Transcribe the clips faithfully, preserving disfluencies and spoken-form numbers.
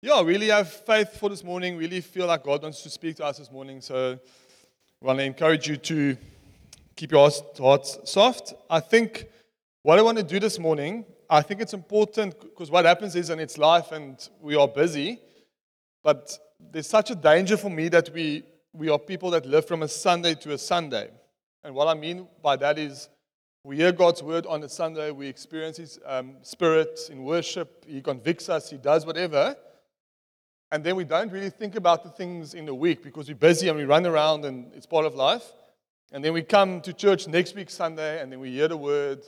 Yeah, really have faith for this morning. Really feel like God wants to speak to us this morning. So I want to encourage you to keep your hearts, hearts soft. I think what I want to do this morning, I think it's important because what happens is, and it's life and we are busy, but there's such a danger for me that we, we are people that live from a Sunday to a Sunday. And what I mean by that is we hear God's word on a Sunday, we experience His um, Spirit in worship, He convicts us, He does whatever. And then we don't really think about the things in the week because we're busy and we run around and it's part of life. And then we come to church next week, Sunday, and then we hear the word.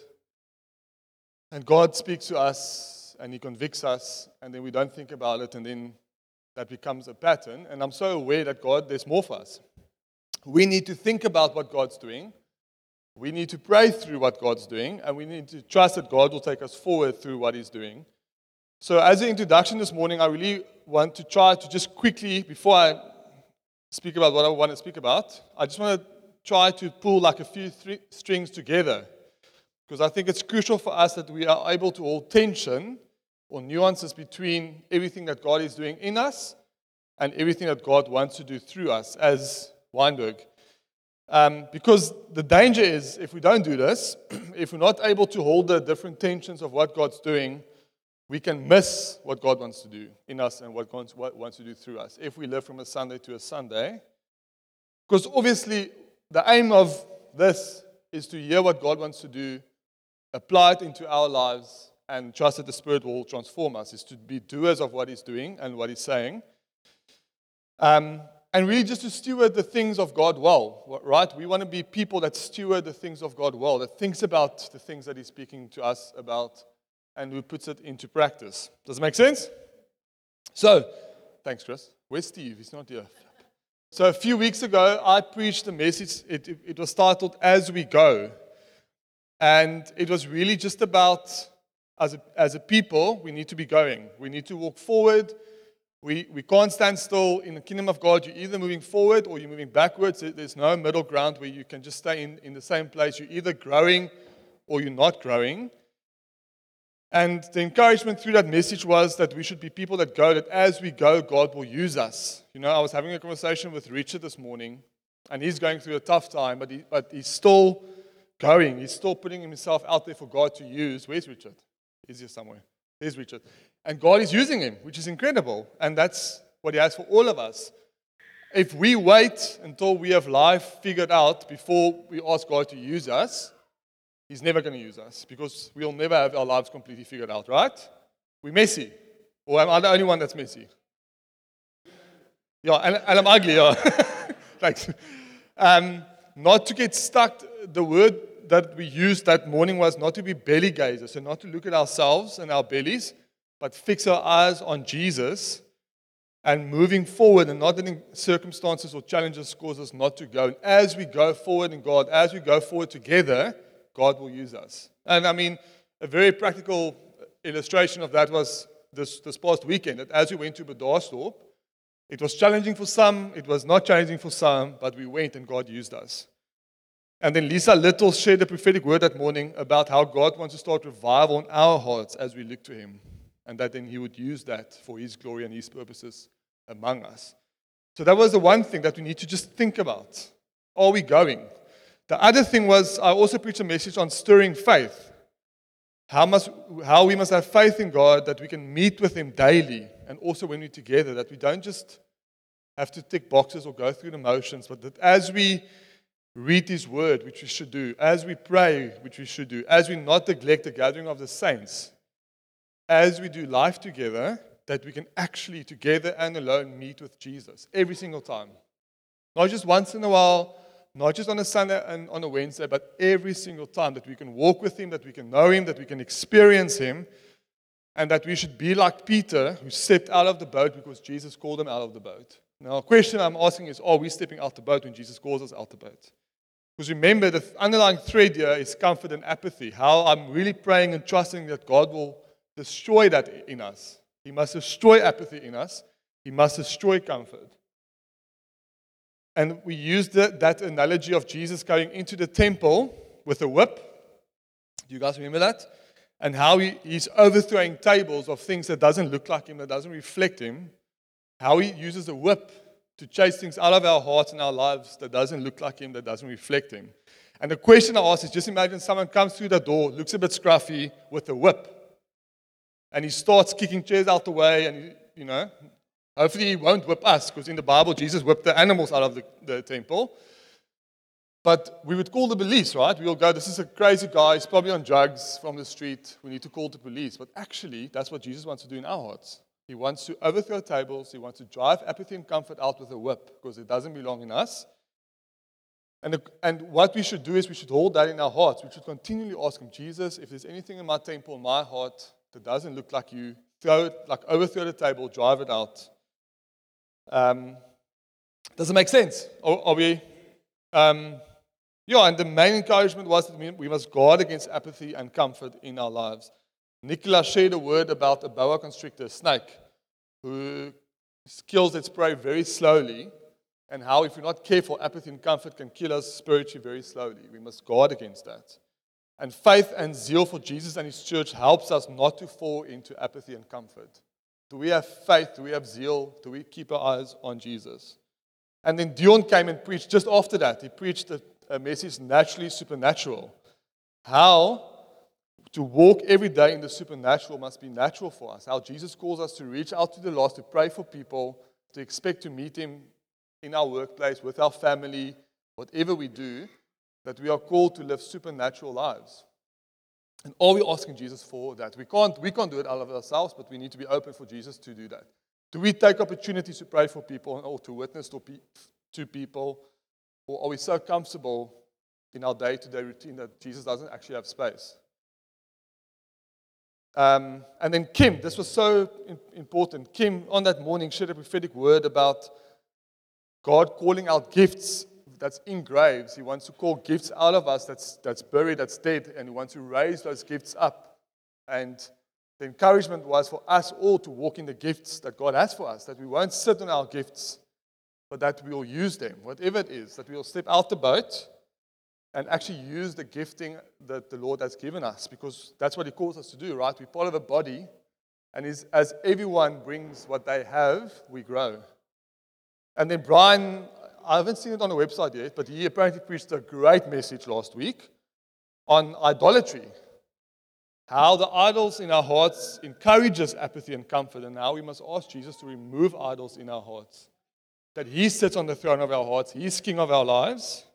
And God speaks to us and He convicts us. And then we don't think about it. And then that becomes a pattern. And I'm so aware that God, there's more for us. We need to think about what God's doing. We need to pray through what God's doing. And we need to trust that God will take us forward through what He's doing. So as an introduction this morning, I really want to try to just quickly, before I speak about what I want to speak about, I just want to try to pull like a few th- strings together. Because I think it's crucial for us that we are able to hold tension or nuances between everything that God is doing in us and everything that God wants to do through us as Weinberg. Um, because the danger is, if we don't do this, if we're not able to hold the different tensions of what God's doing, we can miss what God wants to do in us and what God wants to do through us if we live from a Sunday to a Sunday. Because obviously, the aim of this is to hear what God wants to do, apply it into our lives, and trust that the Spirit will transform us, is to be doers of what He's doing and what He's saying. Um, and really just to steward the things of God well, right? We want to be people that steward the things of God well, that thinks about the things that He's speaking to us about, and who puts it into practice. Does it make sense? So, thanks, Chris. Where's Steve? He's not here. So a few weeks ago, I preached a message. It, it, it was titled, As We Go. And it was really just about, as a, as a people, we need to be going. We need to walk forward. We, we can't stand still in the kingdom of God. You're either moving forward or you're moving backwards. There's no middle ground where you can just stay in, in the same place. You're either growing or you're not growing. And the encouragement through that message was that we should be people that go, that as we go, God will use us. You know, I was having a conversation with Richard this morning, and he's going through a tough time, but, he, but he's still going. He's still putting himself out there for God to use. Where's Richard? He's here somewhere. There's Richard. And God is using him, which is incredible. And that's what He has for all of us. If we wait until we have life figured out before we ask God to use us, He's never going to use us because we'll never have our lives completely figured out, right? We're messy. Or am I the only one that's messy? Yeah, and, and I'm ugly, yeah. Thanks. Um, not to get stuck, the word that we used that morning was not to be belly gazers, so not to look at ourselves and our bellies, but fix our eyes on Jesus and moving forward and not letting circumstances or challenges cause us not to go. And as we go forward in God, as we go forward together, God will use us. And I mean, a very practical illustration of that was this, this past weekend. That as we went to Bedarsdorp, it was challenging for some, it was not challenging for some, but we went and God used us. And then Lisa Little shared a prophetic word that morning about how God wants to start revival in our hearts as we look to Him. And that then He would use that for His glory and His purposes among us. So that was the one thing that we need to just think about. Are we going? The other thing was, I also preached a message on stirring faith. How must, how we must have faith in God that we can meet with Him daily, and also when we're together, that we don't just have to tick boxes or go through the motions, but that as we read His Word, which we should do, as we pray, which we should do, as we not neglect the gathering of the saints, as we do life together, that we can actually together and alone meet with Jesus every single time. Not just once in a while, not just on a Sunday and on a Wednesday, but every single time that we can walk with Him, that we can know Him, that we can experience Him, and that we should be like Peter, who stepped out of the boat because Jesus called him out of the boat. Now, a question I'm asking is, are we stepping out the boat when Jesus calls us out the boat? Because remember, the underlying thread here is comfort and apathy, how I'm really praying and trusting that God will destroy that in us. He must destroy apathy in us. He must destroy comfort. And we used the, that analogy of Jesus going into the temple with a whip. Do you guys remember that? and how he, he's overthrowing tables of things that doesn't look like him, that doesn't reflect him, how he uses a whip to chase things out of our hearts and our lives that doesn't look like him, that doesn't reflect him. And the question I ask is, just imagine someone comes through the door, looks a bit scruffy with a whip, and he starts kicking chairs out the way, and, he, you know, hopefully he won't whip us, because in the Bible, Jesus whipped the animals out of the, the temple. But we would call the police, right? We will go, this is a crazy guy, he's probably on drugs from the street, we need to call the police. But actually, that's what Jesus wants to do in our hearts. He wants to overthrow tables, he wants to drive apathy and comfort out with a whip, because it doesn't belong in us. And, the, and what we should do is we should hold that in our hearts. We should continually ask him, Jesus, if there's anything in my temple, in my heart, that doesn't look like you, throw it, like overthrow the table, drive it out. Um, does it make sense? Are, are we... Um, Yeah, and the main encouragement was that we must guard against apathy and comfort in our lives. Nicola shared a word about a boa constrictor, a snake, who kills its prey very slowly, and how if we're not careful, apathy and comfort can kill us spiritually very slowly. We must guard against that. And faith and zeal for Jesus and his church helps us not to fall into apathy and comfort. Do we have faith? Do we have zeal? Do we keep our eyes on Jesus? And then Dion came and preached just after that. He preached a a message, naturally supernatural. How to walk every day in the supernatural must be natural for us. How Jesus calls us to reach out to the lost, to pray for people, to expect to meet him in our workplace, with our family, whatever we do, that we are called to live supernatural lives. And are we asking Jesus for that? We can't, we can't do it out of ourselves, but we need to be open for Jesus to do that. Do we take opportunities to pray for people or to witness to, pe- to people? Or are we so comfortable in our day-to-day routine that Jesus doesn't actually have space? Um, and then Kim, this was so important. Kim, on that morning, shared a prophetic word about God calling out gifts that's in graves. He wants to call gifts out of us that's, that's buried, that's dead, and he wants to raise those gifts up. And the encouragement was for us all to walk in the gifts that God has for us, that we won't sit on our gifts, but that we will use them, whatever it is, that we will step out the boat and actually use the gifting that the Lord has given us, because that's what he calls us to do, right? We're part of a body, and is, as everyone brings what they have, we grow. And then Brian, I haven't seen it on the website yet, but he apparently preached a great message last week on idolatry. How the idols in our hearts encourages apathy and comfort, and now we must ask Jesus to remove idols in our hearts. That he sits on the throne of our hearts. He's king of our lives.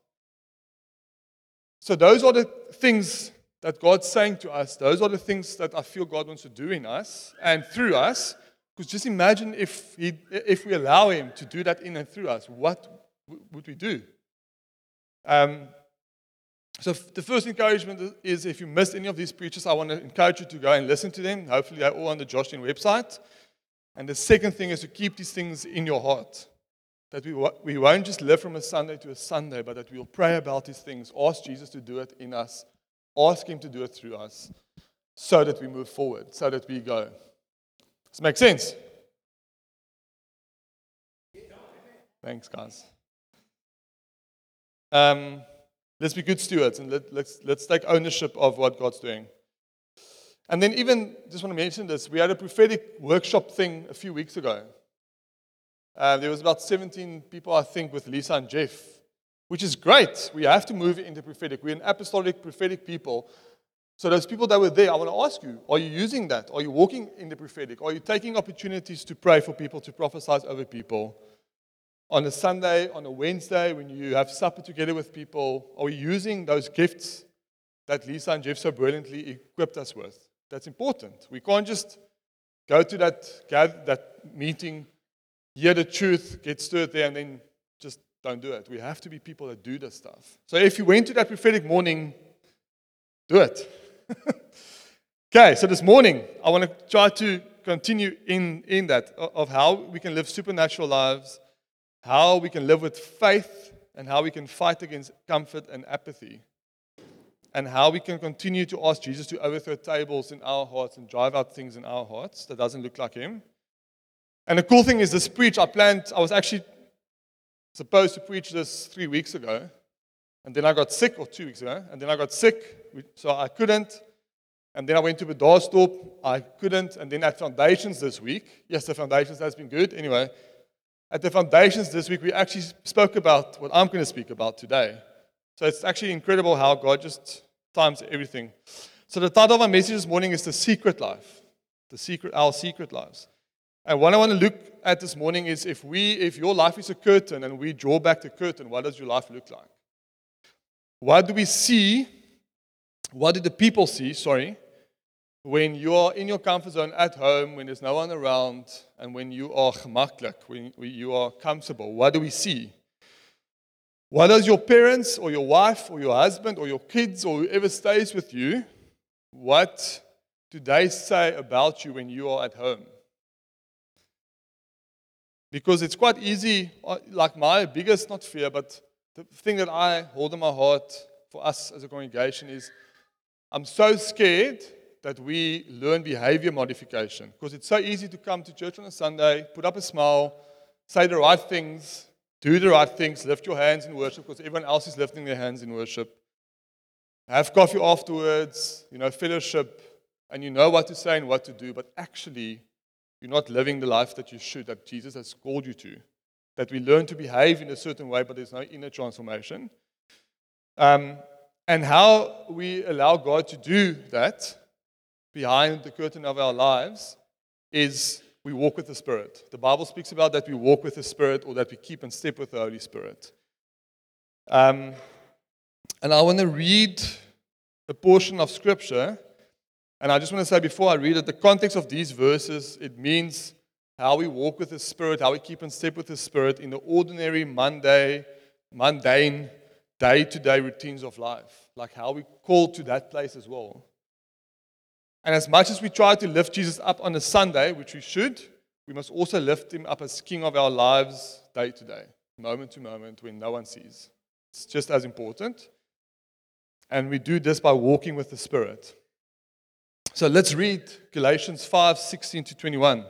So those are the things that God's saying to us. Those are the things that I feel God wants to do in us and through us. Because just imagine if he, if we allow him to do that in and through us, what would we do? Um, so the first encouragement is, if you missed any of these preachers, I want to encourage you to go and listen to them. Hopefully they're all on the Josh In website. And the second thing is to keep these things in your heart. That we, we won't just live from a Sunday to a Sunday, but that we'll pray about these things, ask Jesus to do it in us, ask him to do it through us, so that we move forward, so that we go. Does it make sense? Thanks, guys. Um, let's be good stewards, and let, let's, let's take ownership of what God's doing. And then even, just want to mention this, we had a prophetic workshop thing a few weeks ago. Uh, there was about seventeen people, I think, with Lisa and Jeff, which is great. We have to move into prophetic. We're an apostolic, prophetic people. So those people that were there, I want to ask you, are you using that? Are you walking in the prophetic? Are you taking opportunities to pray for people, to prophesy over people? On a Sunday, on a Wednesday, when you have supper together with people, are we using those gifts that Lisa and Jeff so brilliantly equipped us with? That's important. We can't just go to that, gather, that meeting, hear the truth, get stirred there, and then just don't do it. We have to be people that do this stuff. So if you went to that prophetic morning, do it. Okay, so this morning, I want to try to continue in, in that, of how we can live supernatural lives, how we can live with faith, and how we can fight against comfort and apathy, and how we can continue to ask Jesus to overthrow tables in our hearts and drive out things in our hearts that doesn't look like him. And the cool thing is, this preach I planned, I was actually supposed to preach this three weeks ago, and then I got sick, or two weeks ago, and then I got sick, so I couldn't. And then I went to Bedaarsdorp. I couldn't. And then at Foundations this week. Yes, the Foundations has been good. Anyway, at the Foundations this week, we actually spoke about what I'm going to speak about today. So it's actually incredible how God just times everything. So the title of my message this morning is The Secret Life. The secret, our secret lives. And what I want to look at this morning is if we, if your life is a curtain and we draw back the curtain, what does your life look like? What do we see? What do the people see, sorry, when you are in your comfort zone at home, when there's no one around, and when you are gemakkelijk, when you are comfortable? What do we see? What does your parents or your wife or your husband or your kids or whoever stays with you, what do they say about you when you are at home? Because it's quite easy, like my biggest, not fear, but the thing that I hold in my heart for us as a congregation is I'm so scared that we learn behavior modification. Because it's so easy to come to church on a Sunday, put up a smile, say the right things, do the right things, lift your hands in worship because everyone else is lifting their hands in worship. Have coffee afterwards, you know, fellowship, and you know what to say and what to do, but actually, you're not living the life that you should, that Jesus has called you to. That we learn to behave in a certain way, but there's no inner transformation. Um, and how we allow God to do that behind the curtain of our lives is we walk with the Spirit. The Bible speaks about that we walk with the Spirit or that we keep in step with the Holy Spirit. Um, and I want to read a portion of Scripture. And I just want to say before I read it, the context of these verses, it means how we walk with the Spirit, how we keep in step with the Spirit in the ordinary, Monday, mundane, day-to-day routines of life. Like how we call to that place as well. And as much as we try to lift Jesus up on a Sunday, which we should, we must also lift him up as King of our lives day to day, moment to moment, when no one sees. It's just as important. And we do this by walking with the Spirit. So let's read Galatians five, sixteen to twenty-one.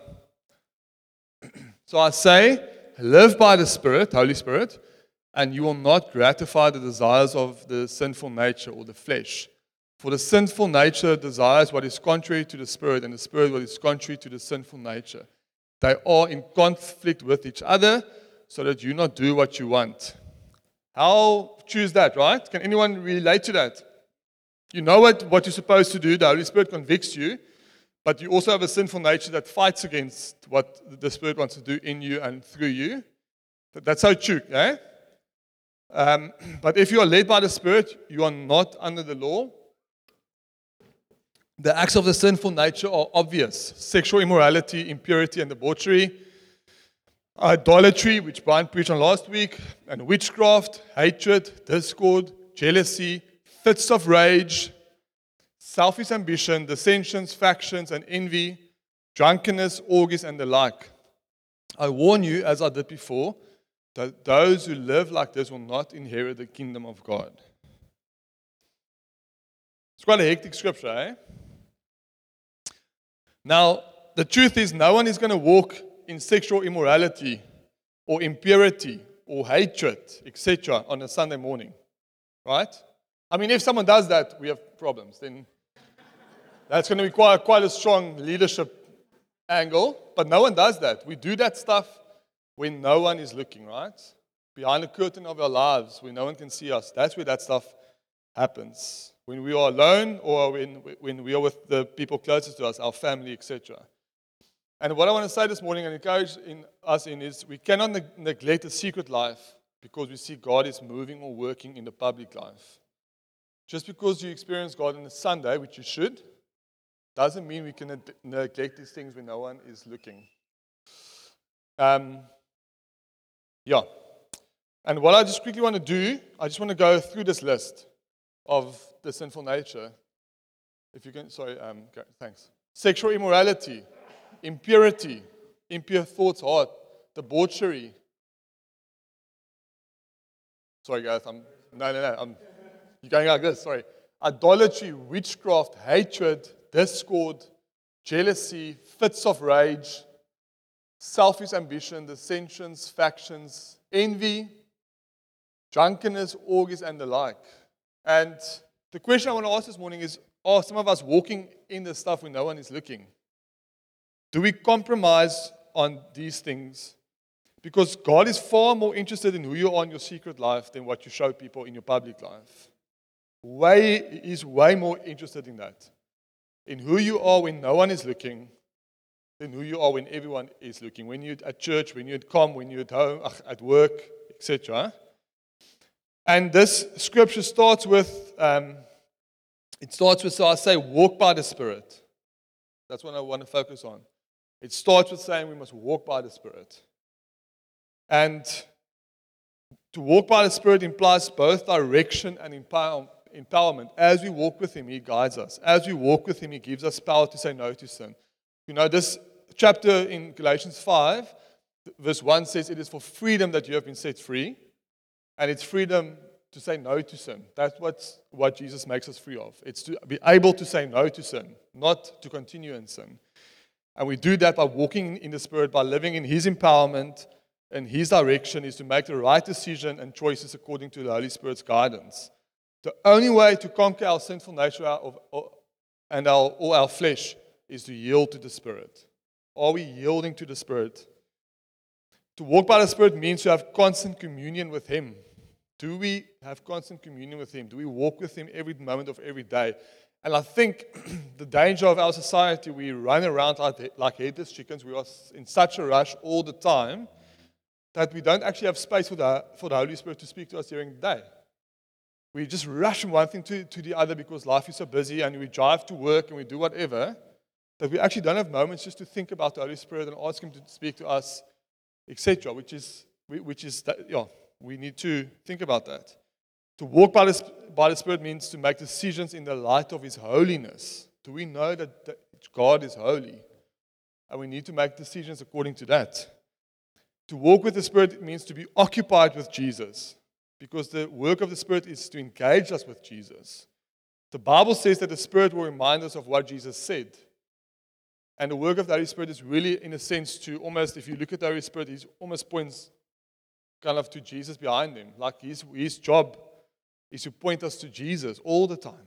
So I say, live by the Spirit, Holy Spirit, and you will not gratify the desires of the sinful nature or the flesh. For the sinful nature desires what is contrary to the Spirit, and the Spirit what is contrary to the sinful nature. They are in conflict with each other, so that you not do what you want. How choose that, right? Can anyone relate to that? You know what, what you're supposed to do. The Holy Spirit convicts you, but you also have a sinful nature that fights against what the Spirit wants to do in you and through you. That's so true, eh? Um, but if you are led by the Spirit, you are not under the law. The acts of the sinful nature are obvious. Sexual immorality, impurity, and debauchery. Idolatry, which Brian preached on last week. And witchcraft, hatred, discord, jealousy, fits of rage, selfish ambition, dissensions, factions, and envy, drunkenness, orgies, and the like. I warn you, as I did before, that those who live like this will not inherit the kingdom of God. It's quite a hectic scripture, eh? Now, the truth is, no one is going to walk in sexual immorality or impurity or hatred, et cetera on a Sunday morning, right? I mean, if someone does that, we have problems. Then that's going to be quite, quite a strong leadership angle. But no one does that. We do that stuff when no one is looking, right? Behind the curtain of our lives, when no one can see us. That's where that stuff happens. When we are alone or when, when we are with the people closest to us, our family, et cetera. And what I want to say this morning and encourage in us in is we cannot ne- neglect the secret life because we see God is moving or working in the public life. Just because you experience God on a Sunday, which you should, doesn't mean we can ne- neglect these things when no one is looking. Um, yeah. And what I just quickly want to do, I just want to go through this list of the sinful nature. If you can, sorry, um, okay, thanks. Sexual immorality, impurity, impure thoughts, heart, debauchery. Sorry, guys, I'm, no, no, no, I'm, you're going like this, sorry. Idolatry, witchcraft, hatred, discord, jealousy, fits of rage, selfish ambition, dissensions, factions, envy, drunkenness, orgies, and the like. And the question I want to ask this morning is, are some of us walking in the stuff when no one is looking? Do we compromise on these things? Because God is far more interested in who you are in your secret life than what you show people in your public life. Way, He's way more interested in that. In who you are when no one is looking, than who you are when everyone is looking. When you're at church, when you're at com, when you're at home, at work, et cetera. And this scripture starts with, um, it starts with, so I say, walk by the Spirit. That's what I want to focus on. It starts with saying we must walk by the Spirit. And to walk by the Spirit implies both direction and empower, empowerment. As we walk with Him, He guides us. As we walk with Him, He gives us power to say no to sin. You know, this chapter in Galatians five, verse one says, it is for freedom that you have been set free. And it's freedom to say no to sin. That's what's, what Jesus makes us free of. It's to be able to say no to sin, not to continue in sin. And we do that by walking in the Spirit, by living in His empowerment, and His direction is to make the right decision and choices according to the Holy Spirit's guidance. The only way to conquer our sinful nature of, of, and our, or our flesh is to yield to the Spirit. Are we yielding to the Spirit? To walk by the Spirit means to have constant communion with Him. Do we have constant communion with Him? Do we walk with Him every moment of every day? And I think the danger of our society, we run around like, like headless chickens. We are in such a rush all the time that we don't actually have space for the, for the Holy Spirit to speak to us during the day. We just rush from one thing to, to the other because life is so busy, and we drive to work and we do whatever, that we actually don't have moments just to think about the Holy Spirit and ask Him to speak to us, et cetera, which is, which is yeah, we need to think about that. To walk by the, by the Spirit means to make decisions in the light of His holiness. Do we know that, that God is holy? And we need to make decisions according to that. To walk with the Spirit means to be occupied with Jesus, because the work of the Spirit is to engage us with Jesus. The Bible says that the Spirit will remind us of what Jesus said. And the work of the Holy Spirit is really, in a sense, to almost, if you look at the Holy Spirit, He almost points kind of to Jesus behind Him. Like his, his job is to point us to Jesus all the time.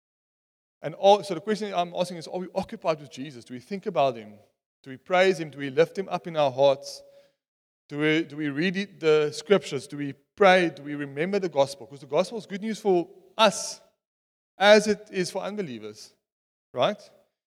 And all, so the question I'm asking is, are we occupied with Jesus? Do we think about Him? Do we praise Him? Do we lift Him up in our hearts? Do we, do we read the scriptures? Do we pray? Do we remember the gospel? Because the gospel is good news for us as it is for unbelievers, right?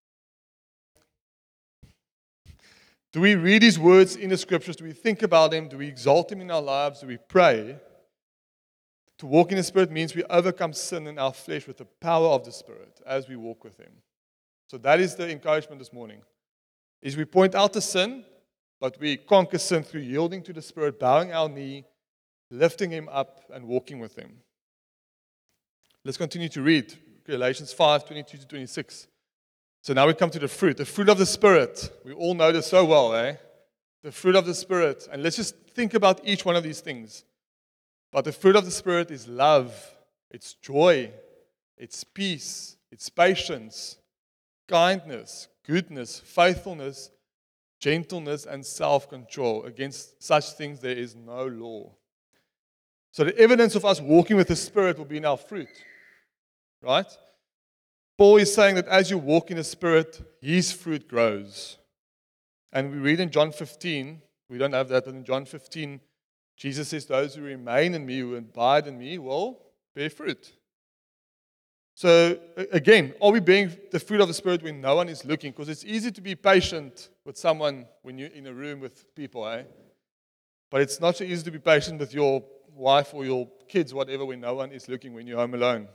Do we read His words in the scriptures? Do we think about Him? Do we exalt Him in our lives? Do we pray? To walk in the Spirit means we overcome sin in our flesh with the power of the Spirit as we walk with Him. So that is the encouragement this morning. Is we point out the sin, but we conquer sin through yielding to the Spirit, bowing our knee, lifting Him up, and walking with Him. Let's continue to read Galatians five, twenty-two to twenty-six. So now we come to the fruit. The fruit of the Spirit. We all know this so well, eh? The fruit of the Spirit. And let's just think about each one of these things. But the fruit of the Spirit is love, it's joy, it's peace, it's patience, kindness, goodness, faithfulness, gentleness, and self-control. Against such things there is no law. So the evidence of us walking with the Spirit will be in our fruit. Right? Paul is saying that as you walk in the Spirit, His fruit grows. And we read in John fifteen, we don't have that, but in John fifteen, Jesus says, those who remain in me, who abide in me, will bear fruit. So, again, are we bearing the fruit of the Spirit when no one is looking? Because it's easy to be patient with someone when you're in a room with people, eh? But it's not so easy to be patient with your wife or your kids, whatever, when no one is looking, when you're home alone.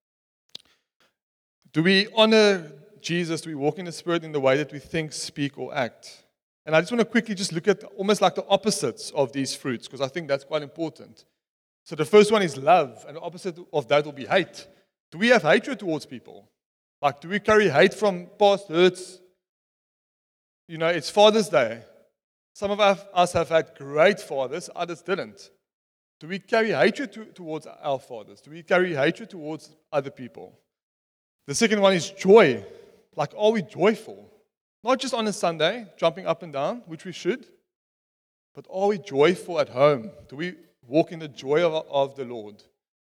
Do we honor Jesus? Do we walk in the Spirit in the way that we think, speak, or act? And I just want to quickly just look at almost like the opposites of these fruits, because I think that's quite important. So the first one is love, and the opposite of that will be hate. Do we have hatred towards people? Like, do we carry hate from past hurts? You know, it's Father's Day. Some of us have had great fathers, others didn't. Do we carry hatred to, towards our fathers? Do we carry hatred towards other people? The second one is joy. Like, are we joyful? Not just on a Sunday, jumping up and down, which we should, but are we joyful at home? Do we walk in the joy of, of the Lord?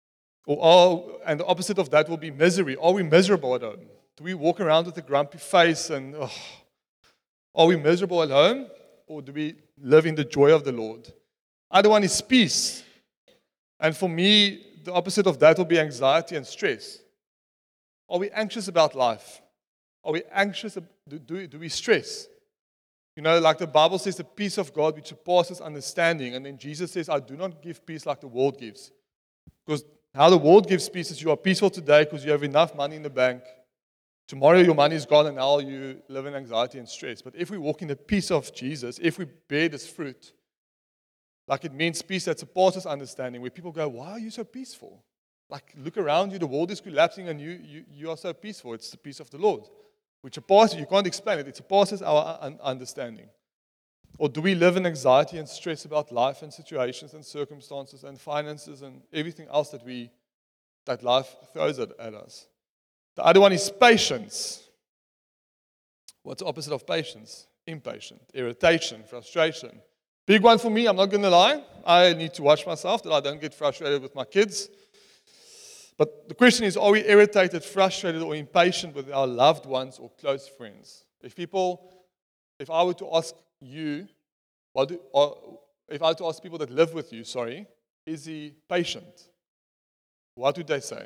Or are, and the opposite of that will be misery. Are we miserable at home? Do we walk around with a grumpy face and oh, are we miserable at home? Or do we live in the joy of the Lord? Other one is peace. And for me, the opposite of that will be anxiety and stress. Are we anxious about life? Are we anxious? Do, do, do we stress? You know, like the Bible says, the peace of God which surpasses understanding. And then Jesus says, I do not give peace like the world gives. Because how the world gives peace is you are peaceful today because you have enough money in the bank. Tomorrow your money is gone and now you live in anxiety and stress. But if we walk in the peace of Jesus, if we bear this fruit, like it means peace that surpasses understanding, where people go, why are you so peaceful? Like, look around you, the world is collapsing and you, you, you are so peaceful. It's the peace of the Lord, which surpasses, you can't explain it, it surpasses our un- understanding. Or do we live in anxiety and stress about life and situations and circumstances and finances and everything else that we that life throws at, at us? The other one is patience. What's the opposite of patience? Impatient, irritation, frustration. Big one for me, I'm not going to lie. I need to watch myself that I don't get frustrated with my kids. But the question is, are we irritated, frustrated, or impatient with our loved ones or close friends? If people, if I were to ask you, what do, or if I were to ask people that live with you, sorry, is he patient? What would they say?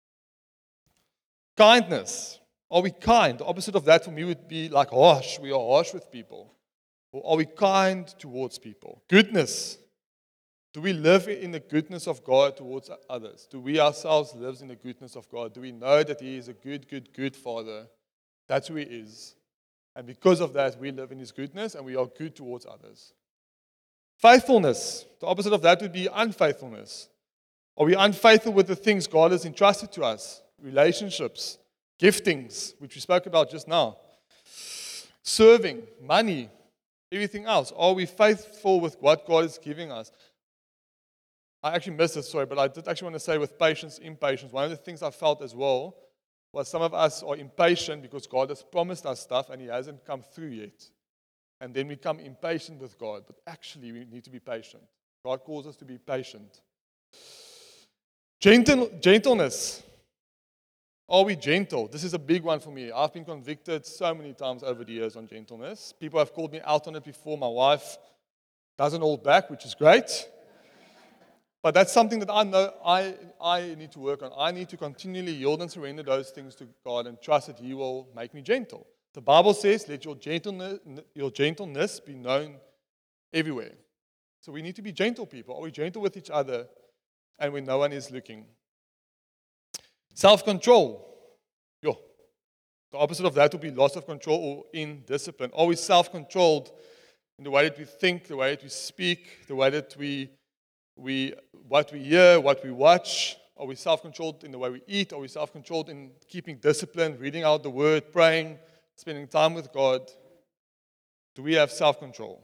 Kindness. Are we kind? The opposite of that for me would be like harsh. We are harsh with people. Or are we kind towards people? Goodness. Do we live in the goodness of God towards others? Do we ourselves live in the goodness of God? Do we know that He is a good, good, good Father? That's who He is. And because of that, we live in His goodness and we are good towards others. Faithfulness. The opposite of that would be unfaithfulness. Are we unfaithful with the things God has entrusted to us? Relationships, giftings, which we spoke about just now. Serving, money, everything else. Are we faithful with what God is giving us? I actually missed this, sorry, but I did actually want to say with patience, impatience. One of the things I felt as well was some of us are impatient because God has promised us stuff and He hasn't come through yet. And then we become impatient with God. But actually, we need to be patient. God calls us to be patient. Gentle, gentleness. Are we gentle? This is a big one for me. I've been convicted so many times over the years on gentleness. People have called me out on it before. My wife doesn't hold back, which is great. But that's something that I know I, I need to work on. I need to continually yield and surrender those things to God and trust that He will make me gentle. The Bible says, let your gentleness, your gentleness be known everywhere. So we need to be gentle people. Are we gentle with each other and when no one is looking? Self-control. Yo. The opposite of that would be loss of control or indiscipline. Are we self-controlled in the way that we think, the way that we speak, the way that we, we what we hear, what we watch? Are we self-controlled in the way we eat? Are we self-controlled in keeping discipline, reading out the Word, praying, spending time with God? Do we have self-control?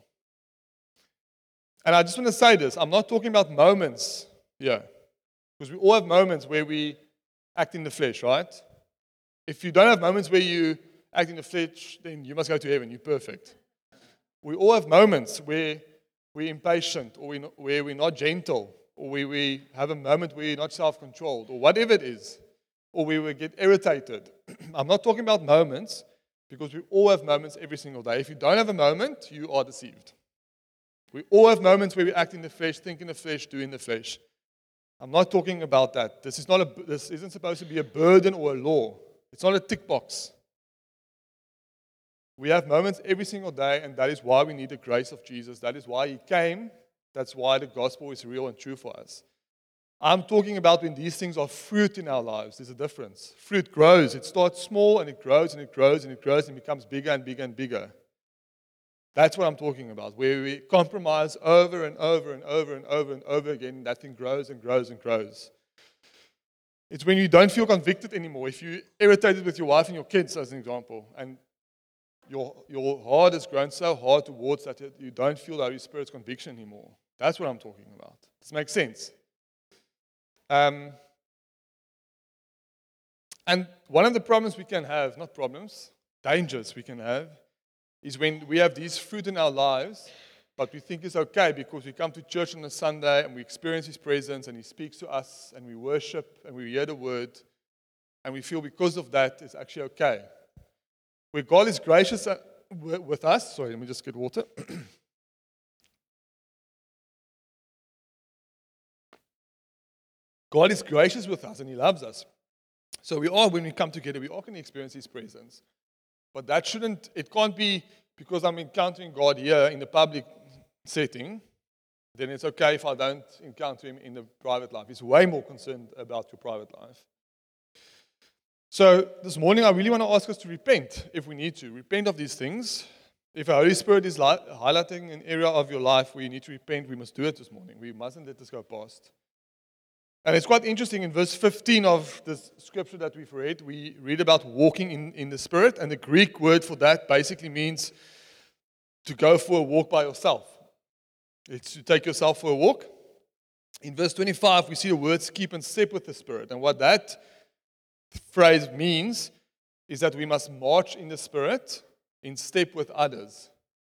And I just want to say this. I'm not talking about moments here. Because we all have moments where we act in the flesh, right? If you don't have moments where you act in the flesh, then you must go to heaven. You're perfect. We all have moments where we're impatient, or where we're not gentle, or where we have a moment where we're not self-controlled, or whatever it is, or where we get irritated. I'm not talking about moments, because we all have moments every single day. If you don't have a moment, you are deceived. We all have moments where we act in the flesh, think in the flesh, do in the flesh. I'm not talking about that. This is not a, this isn't supposed to be a burden or a law. It's not a tick box. We have moments every single day, and that is why we need the grace of Jesus. That is why He came. That's why the gospel is real and true for us. I'm talking about when these things are fruit in our lives. There's a difference. Fruit grows. It starts small, and it grows, and it grows, and it grows, and becomes bigger and bigger and bigger. That's what I'm talking about, where we compromise over and over and over and over and over again, and that thing grows and grows and grows. It's when you don't feel convicted anymore. If you're irritated with your wife and your kids, as an example, and your, your heart has grown so hard towards that you don't feel the Holy Spirit's conviction anymore. That's what I'm talking about. Does it make sense? Um, and one of the problems we can have, not problems, dangers we can have, is when we have these fruit in our lives but we think it's okay because we come to church on a Sunday and we experience His presence and He speaks to us and we worship and we hear the word and we feel because of that it's actually okay. Where God is gracious with us, sorry, let me just get water. God is gracious with us and He loves us. So we are, when we come together, we are going to experience His presence. But that shouldn't, it can't be because I'm encountering God here in the public setting, then it's okay if I don't encounter Him in the private life. He's way more concerned about your private life. So this morning I really want to ask us to repent if we need to. Repent of these things. If the Holy Spirit is li- highlighting an area of your life where you need to repent, we must do it this morning. We mustn't let this go past. And it's quite interesting, in verse fifteen of this scripture that we've read, we read about walking in, in the Spirit, and the Greek word for that basically means to go for a walk by yourself. It's to take yourself for a walk. In verse twenty-five, we see the words keep in step with the Spirit. And what that phrase means is that we must march in the Spirit in step with others.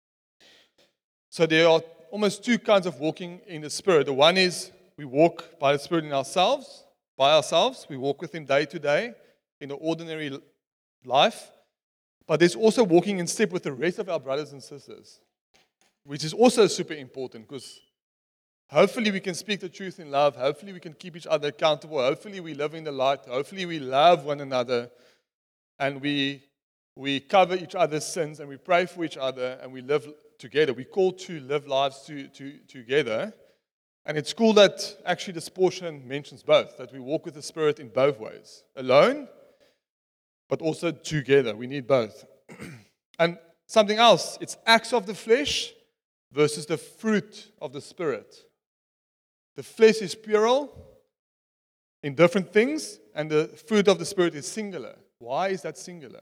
So there are almost two kinds of walking in the Spirit. The one is we walk by the Spirit in ourselves, by ourselves. We walk with Him day to day in the ordinary life. But there's also walking in step with the rest of our brothers and sisters, which is also super important because hopefully we can speak the truth in love. Hopefully we can keep each other accountable. Hopefully we live in the light. Hopefully we love one another and we we cover each other's sins and we pray for each other and we live together. We're called to live lives to, to, together. And it's cool that actually this portion mentions both, that we walk with the Spirit in both ways. Alone, but also together. We need both. And something else, it's acts of the flesh versus the fruit of the Spirit. The flesh is plural in different things, and the fruit of the Spirit is singular. Why is that singular?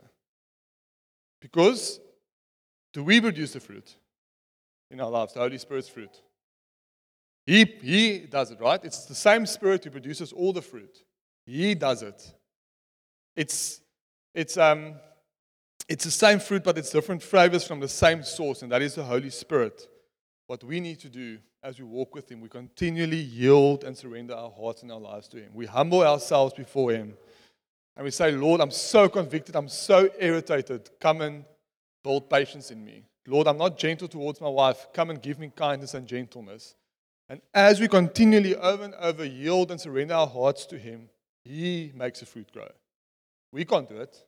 Because do we produce the fruit in our lives, the Holy Spirit's fruit? He, he does it, right? It's the same Spirit who produces all the fruit. He does it. It's it's um it's the same fruit, but it's different flavors from the same source, and that is the Holy Spirit. What we need to do as we walk with Him, we continually yield and surrender our hearts and our lives to Him. We humble ourselves before Him, and we say, Lord, I'm so convicted, I'm so irritated. Come and build patience in me. Lord, I'm not gentle towards my wife. Come and give me kindness and gentleness. And as we continually over and over yield and surrender our hearts to Him, He makes the fruit grow. We can't do it.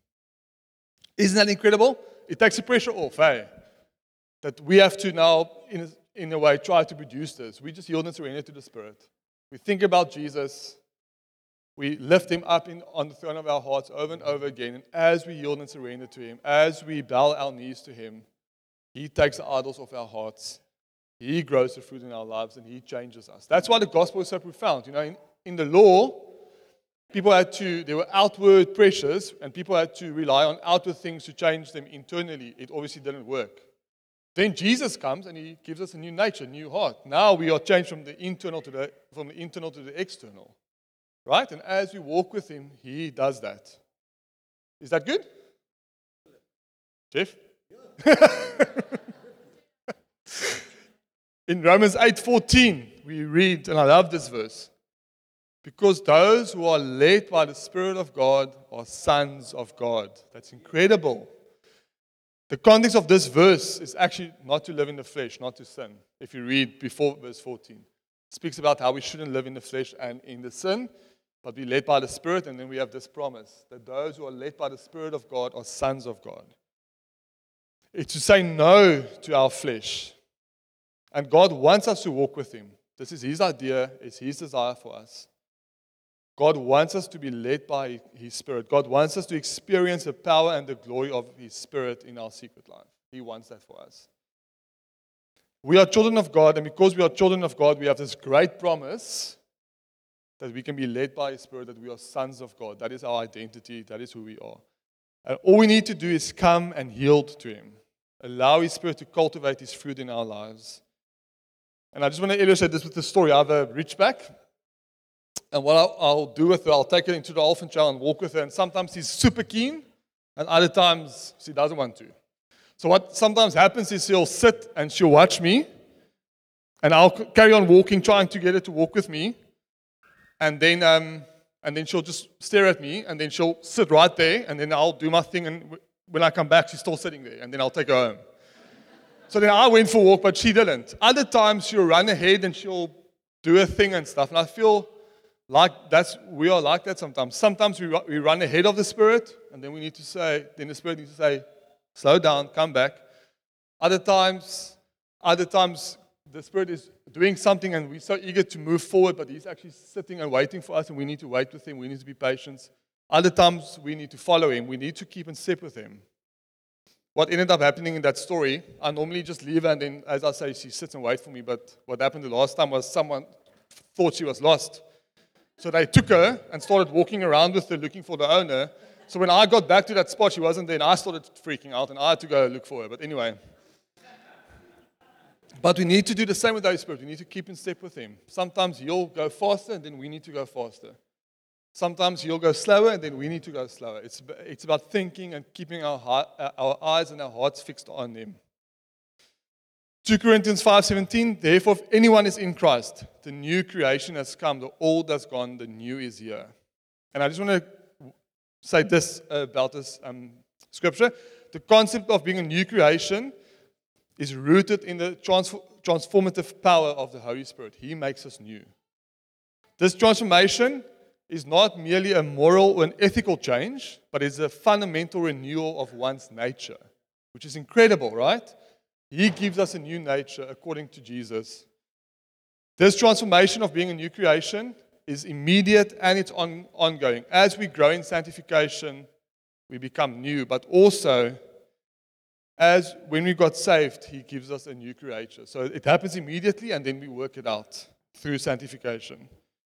Isn't that incredible? It takes the pressure off, eh? That we have to now, in a, in a way, try to produce this. We just yield and surrender to the Spirit. We think about Jesus. We lift Him up in, on the throne of our hearts over and over again. And as we yield and surrender to Him, as we bow our knees to Him, He takes the idols off our hearts. He grows the fruit in our lives and He changes us. That's why the gospel is so profound. You know, in, in the law, people had to, there were outward pressures and people had to rely on outward things to change them internally. It obviously didn't work. Then Jesus comes and He gives us a new nature, a new heart. Now we are changed from the internal to the, from the internal to the external. Right? And as we walk with Him, He does that. Is that good? Jeff? In Romans eight fourteen, we read, and I love this verse, because those who are led by the Spirit of God are sons of God. That's incredible. The context of this verse is actually not to live in the flesh, not to sin. If you read before verse fourteen, it speaks about how we shouldn't live in the flesh and in the sin, but be led by the Spirit, and then we have this promise that those who are led by the Spirit of God are sons of God. It's to say no to our flesh. And God wants us to walk with Him. This is His idea. It's His desire for us. God wants us to be led by His Spirit. God wants us to experience the power and the glory of His Spirit in our secret life. He wants that for us. We are children of God, and because we are children of God, we have this great promise that we can be led by His Spirit, that we are sons of God. That is our identity. That is who we are. And all we need to do is come and yield to Him. Allow His Spirit to cultivate His fruit in our lives. And I just want to illustrate this with the story. I have a Ridgeback. And what I'll, I'll do with her, I'll take her into the Dolphin Trail and walk with her. And sometimes she's super keen, and other times she doesn't want to. So what sometimes happens is she'll sit and she'll watch me, and I'll c- carry on walking, trying to get her to walk with me, and then um, and then she'll just stare at me, and then she'll sit right there, and then I'll do my thing, and w- when I come back, she's still sitting there, and then I'll take her home. So then I went for a walk, but she didn't. Other times she'll run ahead and she'll do her thing and stuff, and I feel like that's we are like that sometimes. Sometimes we ru- we run ahead of the Spirit, and then we need to say, then the Spirit needs to say, slow down, come back. Other times, other times the Spirit is doing something and we're so eager to move forward, but He's actually sitting and waiting for us, and we need to wait with Him. We need to be patient. Other times we need to follow Him. We need to keep in step with Him. What ended up happening in that story, I normally just leave her, and then, as I say, she sits and waits for me. But what happened the last time was someone thought she was lost. So they took her and started walking around with her looking for the owner. So when I got back to that spot, she wasn't there, and I started freaking out, and I had to go look for her. But anyway. But we need to do the same with the Holy Spirit. We need to keep in step with Him. Sometimes He'll go faster, and then we need to go faster. Sometimes He'll go slower, and then we need to go slower. It's, it's about thinking and keeping our, heart, our eyes and our hearts fixed on Him. Second Corinthians five seventeen, therefore, if anyone is in Christ, the new creation has come, the old has gone, the new is here. And I just want to say this about this um, scripture. The concept of being a new creation is rooted in the trans- transformative power of the Holy Spirit. He makes us new. This transformation is not merely a moral or an ethical change, but is a fundamental renewal of one's nature, which is incredible, right? He gives us a new nature according to Jesus. This transformation of being a new creation is immediate and it's on, ongoing. As we grow in sanctification, we become new, but also as when we got saved, He gives us a new creature. So it happens immediately, and then we work it out through sanctification,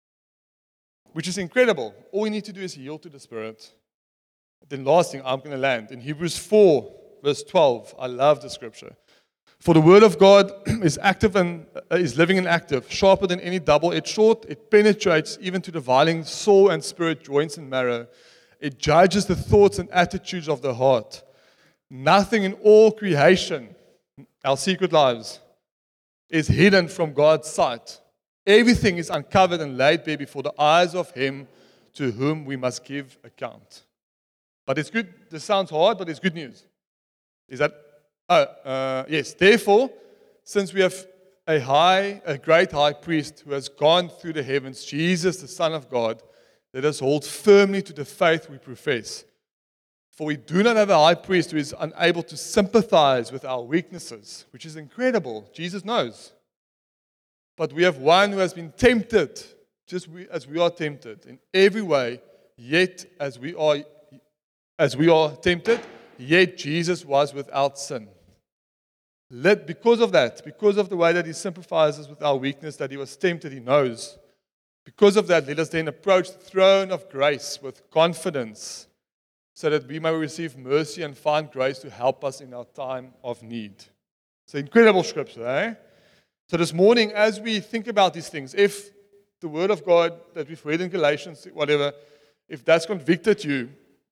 which is incredible. All we need to do is yield to the Spirit. Then last thing, I'm going to land. In Hebrews four, verse twelve, I love the scripture. For the word of God is active and uh, is living and active, sharper than any double-edged sword. It penetrates even to dividing soul and spirit, joints and marrow. It judges the thoughts and attitudes of the heart. Nothing in all creation, our secret lives, is hidden from God's sight. Everything is uncovered and laid bare before the eyes of Him to whom we must give account. But it's good. This sounds hard, but it's good news. Is that, oh, uh, yes. Therefore, since we have a high, a great high priest who has gone through the heavens, Jesus, the Son of God, let us hold firmly to the faith we profess. For we do not have a high priest who is unable to sympathize with our weaknesses, which is incredible. Jesus knows. But we have one who has been tempted, just as we are tempted, in every way, yet as we are, as we are tempted, yet Jesus was without sin. Let, because of that, because of the way that He sympathizes with our weakness, that He was tempted, He knows. Because of that, let us then approach the throne of grace with confidence, so that we may receive mercy and find grace to help us in our time of need. It's an incredible scripture, eh? So this morning, as we think about these things, if the Word of God that we've read in Galatians, whatever, if that's convicted you,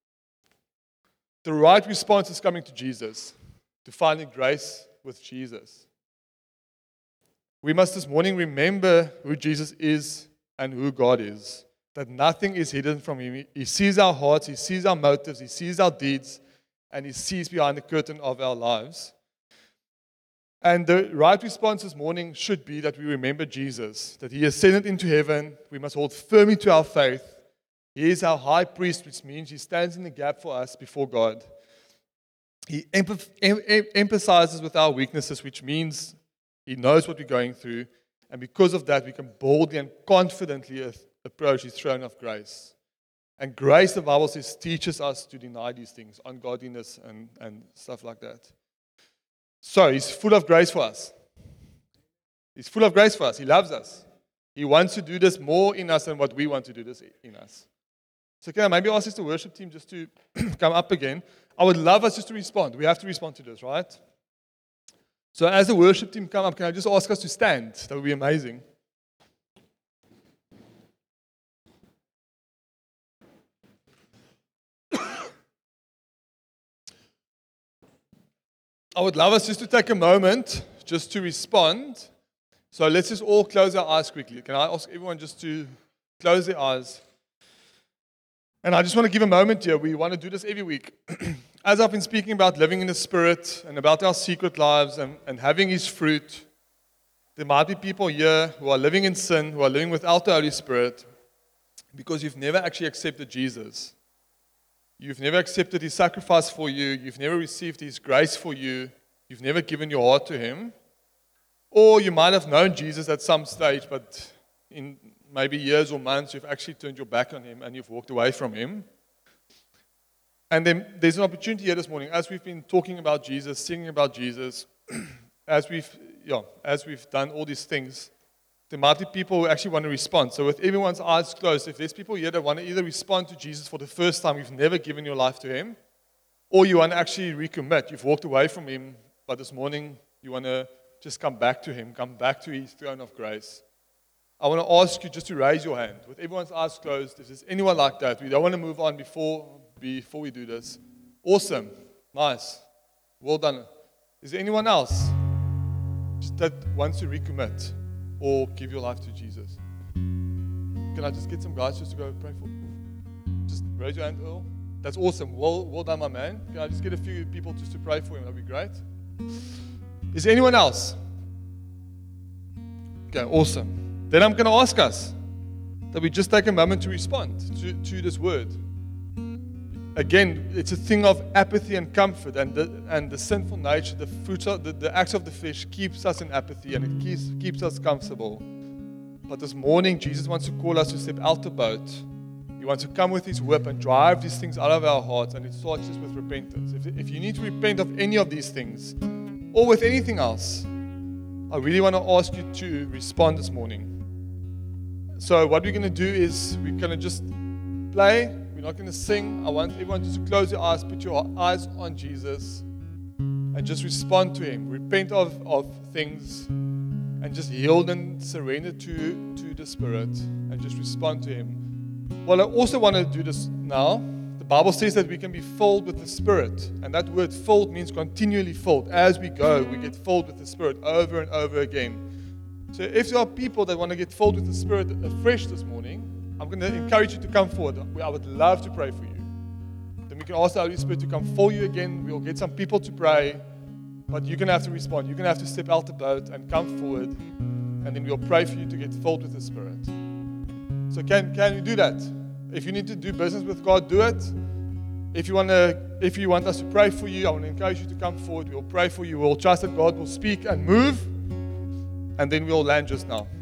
the right response is coming to Jesus, to finding grace with Jesus. We must this morning remember who Jesus is and who God is. That nothing is hidden from Him. He sees our hearts, He sees our motives, He sees our deeds, and He sees behind the curtain of our lives. And the right response this morning should be that we remember Jesus, that He ascended into heaven. We must hold firmly to our faith. He is our high priest, which means He stands in the gap for us before God. He empath- em- em- emphasizes with our weaknesses, which means He knows what we're going through. And because of that, we can boldly and confidently approach His throne of grace. And grace, the Bible says, teaches us to deny these things, ungodliness and, and stuff like that. So He's full of grace for us. He's full of grace for us. He loves us. He wants to do this more in us than what we want to do this in us. So can I maybe ask us the worship team just to come up again? I would love us just to respond. We have to respond to this, right? So as the worship team come up, can I just ask us to stand? That would be amazing. I would love us just to take a moment just to respond. So let's just all close our eyes quickly. Can I ask everyone just to close their eyes? And I just want to give a moment here. We want to do this every week. As I've been speaking about living in the Spirit and about our secret lives and, and having His fruit, there might be people here who are living in sin, who are living without the Holy Spirit, because you've never actually accepted Jesus. You've never accepted His sacrifice for you. You've never received His grace for you. You've never given your heart to Him. Or you might have known Jesus at some stage, but in maybe years or months, you've actually turned your back on Him and you've walked away from Him. And then there's an opportunity here this morning, as we've been talking about Jesus, singing about Jesus, as we've yeah, as we've done all these things, there might be people who actually want to respond. So with everyone's eyes closed, if there's people here that want to either respond to Jesus for the first time, you've never given your life to Him, or you want to actually recommit, you've walked away from Him, but this morning you want to just come back to Him, come back to His throne of grace. I want to ask you just to raise your hand. With everyone's eyes closed, if there's anyone like that, we don't want to move on before, before we do this. Awesome. Nice. Well done. Is there anyone else just that wants to recommit or give your life to Jesus? Can I just get some guys just to go pray for? Just raise your hand, Earl. That's awesome. Well, well done, my man. Can I just get a few people just to pray for him? That'd be great. Is there anyone else? Okay, awesome. Then I'm going to ask us that we just take a moment to respond to, to this word. Again, it's a thing of apathy and comfort, and the, and the sinful nature, the fruits of the, the acts of the flesh keeps us in apathy and it keeps, keeps us comfortable. But this morning, Jesus wants to call us to step out the boat. He wants to come with His whip and drive these things out of our hearts, and it starts just with repentance. If, if you need to repent of any of these things, or with anything else, I really want to ask you to respond this morning. So what we're going to do is we're going to just play. We're not going to sing. I want everyone just to close your eyes, put your eyes on Jesus, and just respond to Him. Repent of, of things, and just yield and surrender to, to the Spirit, and just respond to Him. Well, I also want to do this now. The Bible says that we can be filled with the Spirit, and that word filled means continually filled. As we go, we get filled with the Spirit over and over again. So if there are people that want to get filled with the Spirit afresh this morning, I'm going to encourage you to come forward. I would love to pray for you. Then we can ask the Holy Spirit to come for you again. We'll get some people to pray, but you're going to have to respond. You're going to have to step out the boat and come forward, and then we'll pray for you to get filled with the Spirit. So can can you do that? If you need to do business with God, do it. If you want to, if you want us to pray for you, I want to encourage you to come forward. We'll pray for you. We'll trust that God will speak and move, and then we'll land just now.